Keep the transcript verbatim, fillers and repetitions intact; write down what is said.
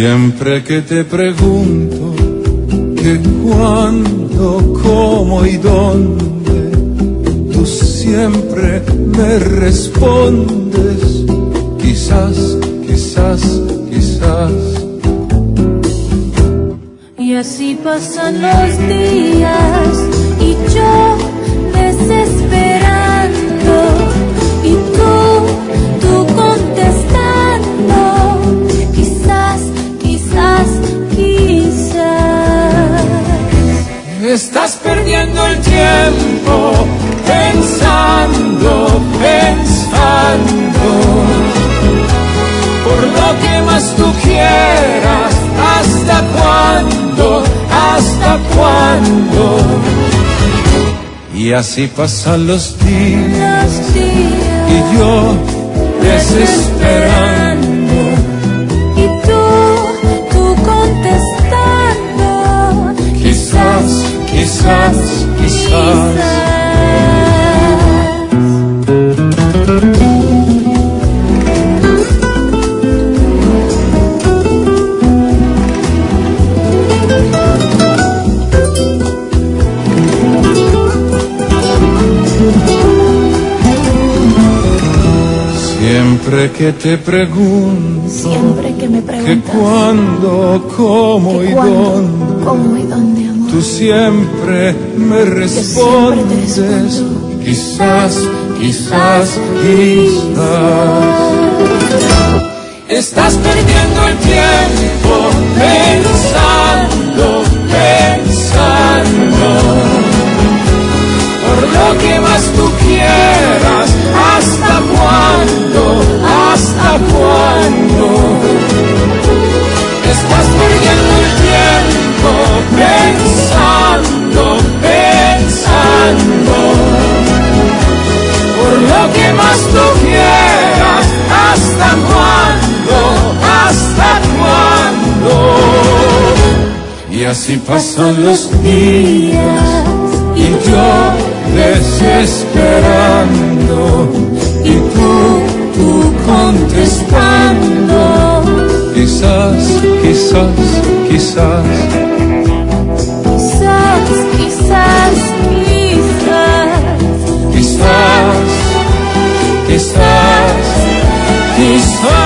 Siempre que te pregunto que cuándo, cómo y dónde, tú siempre me respondes, quizás, quizás, quizás. Y así pasan los días y yo desesperando y tú, tú contestando, quizás, quizás, quizás. Estás perdiendo el tiempo pensando, pensando, por lo que más tú quieras. ¿Hasta cuándo? ¿Hasta cuándo? Y así pasan los días, Los días y yo desesperando, y tú, tú contestando, quizás, quizás, quizás. Siempre que te pregunto, Siempre que me preguntas que cuándo, cómo que y cuándo, dónde, cómo y dónde, amor, tú siempre me respondes, respondo. quizás, quizás, quizás. Estás perdiendo el tiempo pensando, pensando, por lo que más tú quieras. ¿Hasta cuándo? ¿Hasta cuándo? Estás perdiendo el tiempo pensando, pensando, por lo que más tú quieras. ¿Hasta cuándo? ¿Hasta cuándo? Y así pasan los días y yo desesperando, y tú, tú contestando, quizás, quizás, quizás. Quizás, quizás, quizás. Quizás, quizás, quizás.